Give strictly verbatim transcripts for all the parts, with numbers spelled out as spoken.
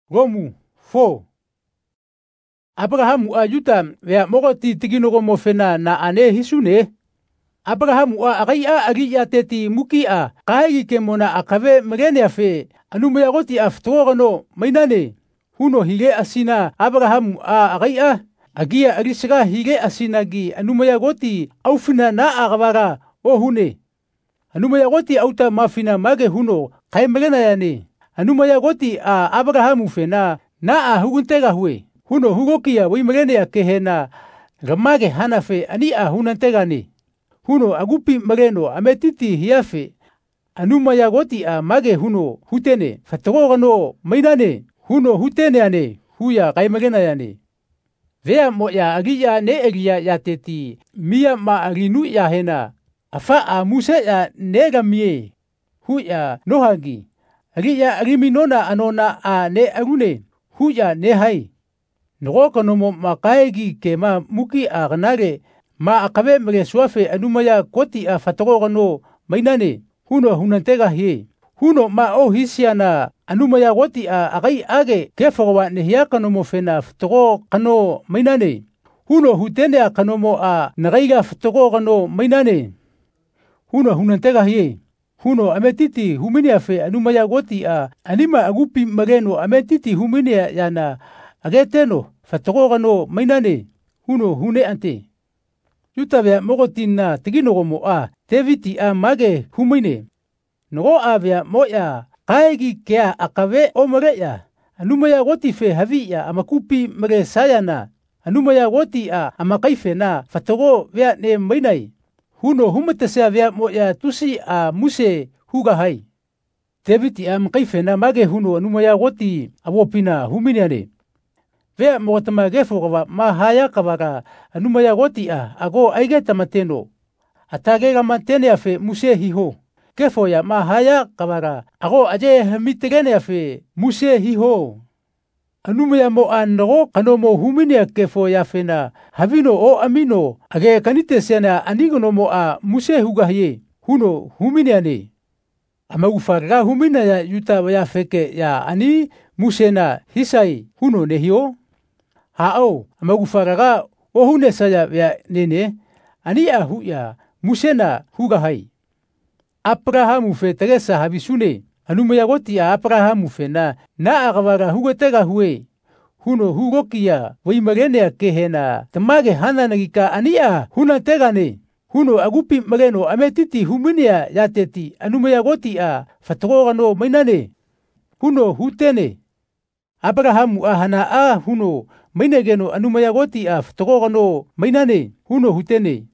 Gomu four. Abrahamu a yuta vea mogoti tiginogo mofena na ane hisune. Abrahamu a agia agia teti muki a kaigi ke mona akave mrene afe anumaya goti aftorono mainane. Huno hige asina Abrahamu a agia agia agisra hige asinagi anumaya goti aufina na agavara o hune. Anumaya goti auta mafina mage huno kai mrena yane. Anumaya goti a Abrahamu fena na a huguntega hue. Huno hugokia wimrene kehena gamage hanafe ani a hunantega ne. Huno agupi mareno ametiti hiafe. Anumaya goti a mage huno hutene fatorogano mainane. Huno hutene ane huya kaimagena yane. Vea moya agia ne egia yateti mia ma aginu ya hena. Afa a muse ya negamie. Huya nohagi. Agia agiminona anona a ne agune. Huya nehai. Nogoko nomo makaegi ke ma muki a ganare ma akabe mre suafe anumaya koti a fatorogano mainane. Huno hunantega hie. Huno ma o hisiana anumaya goti a agai age kefawa nehiaka nomo fena fatoro kano mainane. Huno hutene a kanomo a nagaiga fatoro kano mainane. Huno hunantega hie. Huno ametiti huminia fe anumaya goti a anima agupi mageno ametiti huminia yana ageteno fatorogano mainane. Huno hune ante. Yutavea mogotina tiginogomo a teviti a mage humine. Nogo avea moya kaegi kea akave o mareya. Anumaya goti fe havia amakupi mare sayana. Anumaya goti a amakaife na fatoro vea ne mainai. Huno humatasea vea moya tusi a muse huga hai. Teviti a amakaife na mage huno anumaya goti awopina huminiane. Vea mogotama gefo gava mahaya kavaga anumaya goti a ago aigeta mateno. Atagega matene afe muse hiho. Gefo ya mahaya kavaga ago aje hamitegene afe muse hiho. Anumaya mo anogo kanomo huminia gefo ya fena havino o amino age kanite sena anigono mo a muse hugaye. Huno huminiane. Amagufaga humina ya yuta ya feke ya ani musena hisai huno nehio. Hao amagufaga o hune saya ya nene ani ahu ya musena hugahai. Abrahamu fe Teresa habisune anumaya goti a Abrahamu fe na na agavaga hugetega hue. Huno hugokia wimagene kehena tamage hana nagika ania hunantega ne. Huno agupi mageno ametiti huminia yateti anumaya goti a fatorogano mainane. Huno hutene. Abrahamu a hana a huno mainegeno anumaya goti a fatorogano mainane. Huno hutene.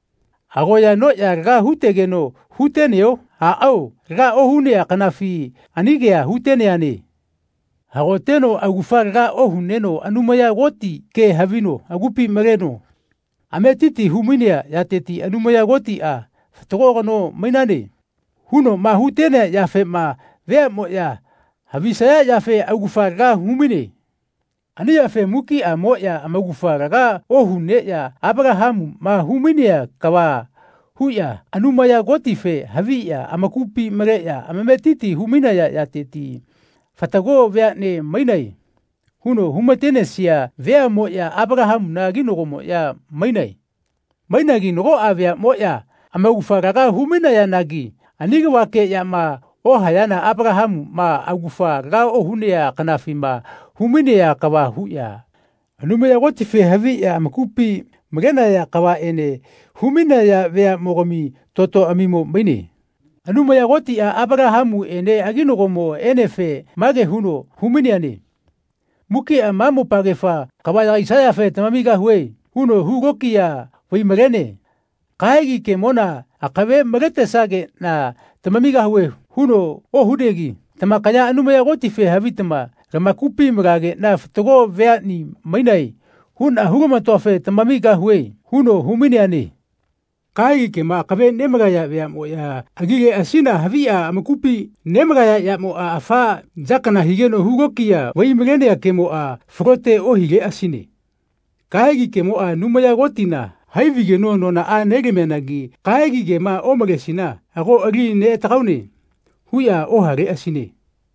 Agoya no ya ga hutegeno huteneo ha au ga ohune kanafi anigea hutene ane. Hagoteno agufaga ohuneno anumaya goti ke havino agupi mageno. Ametiti huminia yateti anumaya goti a fatorogano mainane. Huno ma hutene ya fe ma vea moya havisaya ya fe agufaga humine. Ani ya fe muki a moya amagufaga ohune ya Abrahamu ma huminia kawa huya anumaya goti fe havia amakupi mareya amametiti humina ya yateti. Fatago vea ne mainai. Huno humatene siya vea moya Abrahamu na ginogo moya mainai. Mainagi nogo avea moya amagufaga humina ya nagi. Anigi wake ya ma o hayana Abrahamu ma agufaga ohune ya kanafi ma humine ya kawa huya. Anumaya goti fe havia amakupi magena ya kawa ene humina ya vea mogomi toto amimo maine. Anumaya goti a Abrahamu ene aginogomo ene fe mage huno huminiane. Muki a mamu pagefa kawa ya isaya fe tamamiga hue. Huno hugoki ya wimagene. Kaigi ke mona akabe magete sage na tamamiga hue. Huno o hudegi. Tamakaya anumaya goti fe havitama ramakupi magage na ftogo vea ni mainai. Huna hugoma tofe tamamiga hue. Huno huminiane. Kaigi ke ma kabe nemagaya vea moya agige asina havia amakupi nemagaya ya mo a afa zakana higeno hugokia waimagene ke mo a frote o hige asine. Kaigi ke mo a numaya gotina haivige no no na a negemenagi kaigi ke ma o magesina ago agi ne takaune huya o hare asine.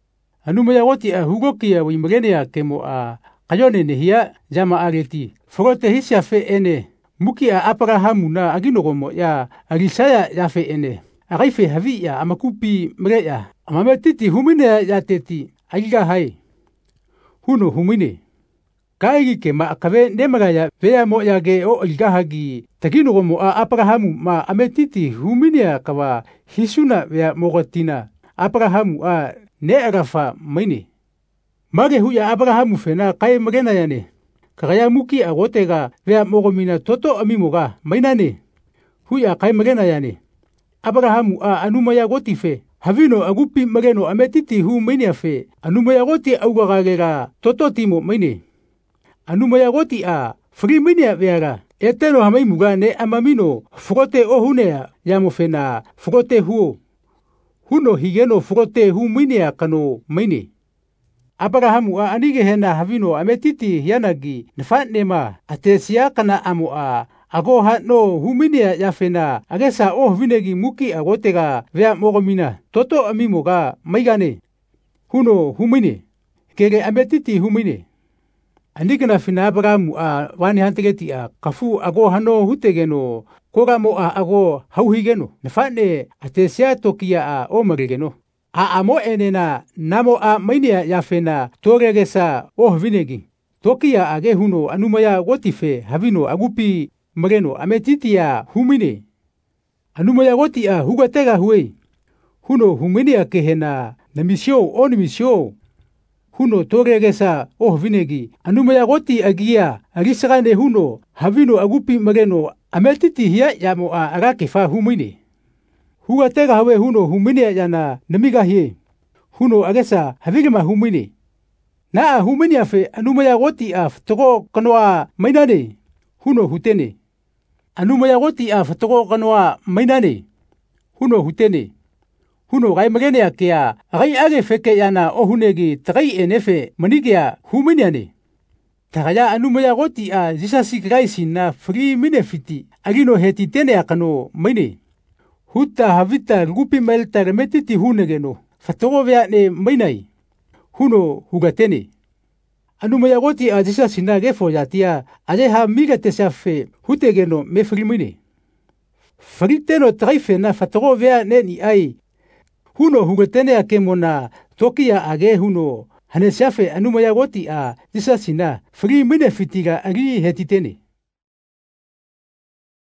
Anuma ya goti a hugokia wi mgenea kemo a kayone nehia jama areti. Forote hisia fe ene. Muki a Abrahamu na aginogomo ya agisaya ya fe ene. Agaife havi ya amakupi mrea. Amametiti humine ya teti. Agiga hai. Huno humine. Kaigi ke ma akabe nemagaya vea mo ya ge o ilgahagi. Taginogomo a Abrahamu ma ametiti humine kawa hisuna vea mogotina. Abrahamu a ne arafa maine. Mage huya Abrahamu fena kai magena yane. Kagaya muki agotega vea mogomina toto amimoga mainane. Huya kai magena yane. Abrahamu a anuma ya goti fe. Havino agupi mageno ametiti hu maine fe. Anuma ya goti augagagera toto timo maine. Anuma ya goti a free maine veaga. Eteno hamaimuga ne amamino frote ohunea yamo fena frote huo. Huno higeno frote hu maine kano maine. Abrahamu a anige hena havino ametiti hianagi nfatnema atesia kana amu a ago hano huminia yafena agesa oh vinegi muki agotega vea mogomina toto amimoga maigane huno humine kege ametiti humine anigena fina Abrahamu a wani hantegeti a kafu ago hano hutegeno koga mo a ago hauhigeno nfatne atesia tokia a omagegeno a amo enena namo a mainia yafena toregesa oh vinegi tokia age huno anumaya gotife havino agupi mageno ametitia humine anumaya gotia hugatega huei huno humine kehena na misio on misio huno toregesa oh vinegi anumaya goti agia agisagane huno havino agupi mageno ametiti hia yamo a agakefa humine hugatega hawe huno humine yana namiga hie. Huno agesa havigema humine. Na humine afe anumaya goti af togo kanoa mainane. Huno hutene. Anumaya goti af togo kanoa mainane. Huno hutene. Huno gai magene akea. Agai age feke yana ohunegi tagai enefe manigea humine ane. Tagaya anumaya goti a jisasi kraisi na free minefiti. Agino heti tene akano maine. Huta havita gupi melta remetiti hunegeno. Fatogo vea ne mainai. Huno hugatene. Anumaya goti a jisa sina gefo yatia. Aje ha miga tesafe hutegeno me frimine. Friteno traife na fatogo vea ne ni ai. Huno hugatene akemona tokia age huno. Hanesafe anumaya goti a jisa sina frimine fitiga agi hetitene.